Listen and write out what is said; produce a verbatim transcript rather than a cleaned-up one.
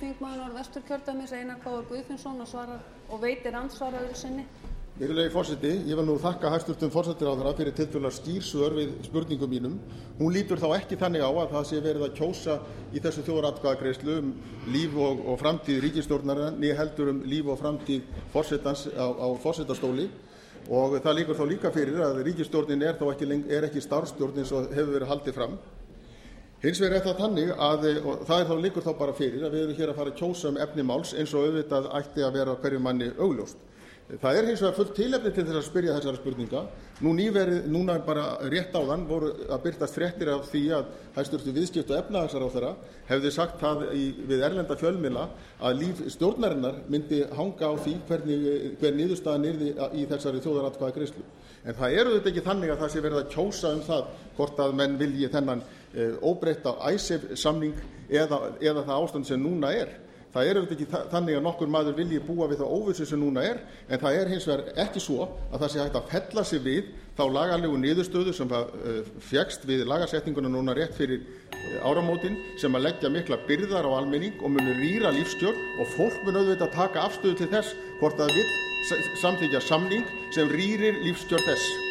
þingmaður Norðvesturkjördæmis, Einar K. Guðfinnsson, og, svarar, og veitir andsvar öðru sinni. Virðulegi forseti, ég vil nú þakka hæstvirtum forsætisráðherra fyrir tiltölulega skýr svör við spurningum mínum. Hún lítur þá ekki þannig á að það sé verið að kjósa í þessu þjóðaratkvæðagreiðslu um líf og, og framtíð ríkisstjórnarinnar, né heldur um líf og framtíð forsetans á, á forsetastóli. Og það liggur þá líka fyrir að ríkisstjórnin er þá ekki, er ekki starfsstjórn eins og hefur verið haldið fram. Hins vegar er það þannig að, og það er þá liggur þá bara fyrir, að við erum hér að fara að kjósa um efni máls eins og auðvitað ætti að vera hverju manni augljóst. Það er hins vegar fullt tilefni til þess að spyrja þessara spurninga. Nú nýverið, núna bara rétt áðan voru að birtast fréttir af því að hæstvirtur viðskipta og efnahagsráðherra hefði sagt það í, við erlenda fjölmiðla að líf stjórnarinnar myndi hanga á því hvernig, hver niðurstaðan yrði í þessari þjóðaratkvæðagreiðslu. En það er auðvitað ekki þannig að það sé verið að kjósa um það hvort að menn vilji þennan e, óbreytta Icesave-samning eða, eða það ástand sem núna er. Það er auðvitað ekki þannig að nokkur maður vilji búa við það óvissu sem núna er, en það er hins vegar ekki svo að það sé hægt að fella sig við þá lagalegu niðurstöðu sem það uh, fékkst við lagasetninguna núna rétt fyrir uh, áramótin, sem að leggja mikla byrðar á almenning og munu rýra lífskjör, og fólk mun auðvitað taka afstöðu til þess hvort það vill samþykkja samning sem rýrir lífskjör þess.